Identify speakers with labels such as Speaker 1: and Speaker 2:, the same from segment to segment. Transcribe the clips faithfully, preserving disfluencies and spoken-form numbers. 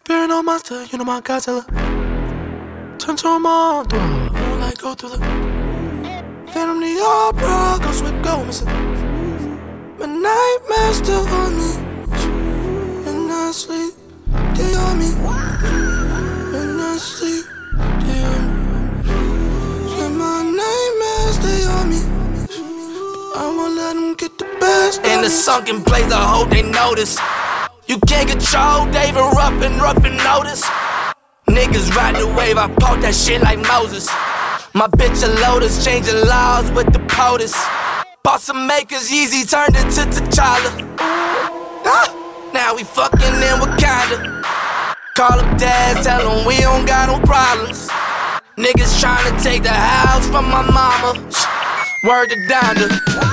Speaker 1: Paranoid monster, you know my Godzilla. Turn to a monster, moonlight go through the Phantom the Opera, ghost with gold missing. My nightmares still on me. When I sleep, they on me. When I sleep, they on me. When my nightmares, they on me. I won't let them get the best.
Speaker 2: In the sunken place, I hope they notice. You can't control David Ruffin, Ruffin notice. Niggas ride the wave, I pop that shit like Moses. My bitch a Lotus, changing laws with the POTUS. Bought some makers, Yeezy turned into T'Challa. Ah, now we fucking in Wakanda. Call up dad, tell him we don't got no problems. Niggas tryna take the house from my mama. Word to Donda.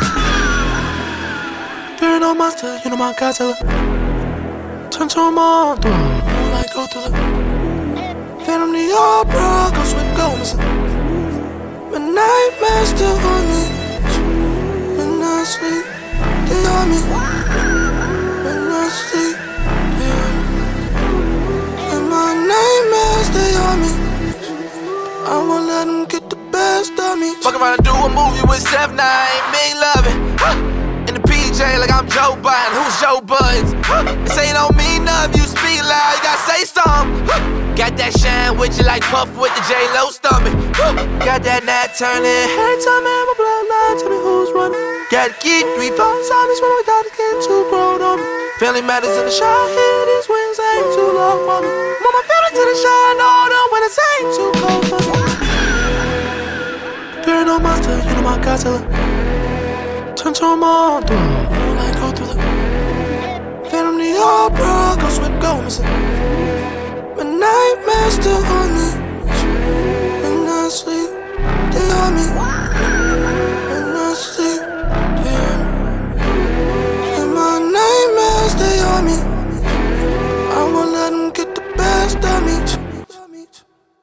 Speaker 1: Paranoid monster, you know my Godzilla. Turn to a monster, moonlight go through the Phantom the Opera, ghost with gold missing. My nightmares still on me. When I sleep, they on me. When I sleep, they on me. When my nightmares, they on me. I won't let them get the best of me.
Speaker 2: Fuck around and do a movie with Steph nine, me loving. Huh. In the P J like I'm Joe Biden, who's Joe Buds? Huh. This ain't on me, none of you speak loud, you gotta say something. Huh. Got that shine with you like Puff with the J-Lo stomach. Huh. Got that nat turning, every time I have a bloodline, tell me who's running. Gotta keep three phones on this when we got to get too grown on me. Family matters in the shot, here these wings ain't too low for me. Move my family to the shine, no, no, when it's ain't too cold for me.
Speaker 1: Paranoid monster, you know my Godzilla. Turn to a monster, moonlight go through the Phantom the Opera, ghost with gold missing. My nightmares still on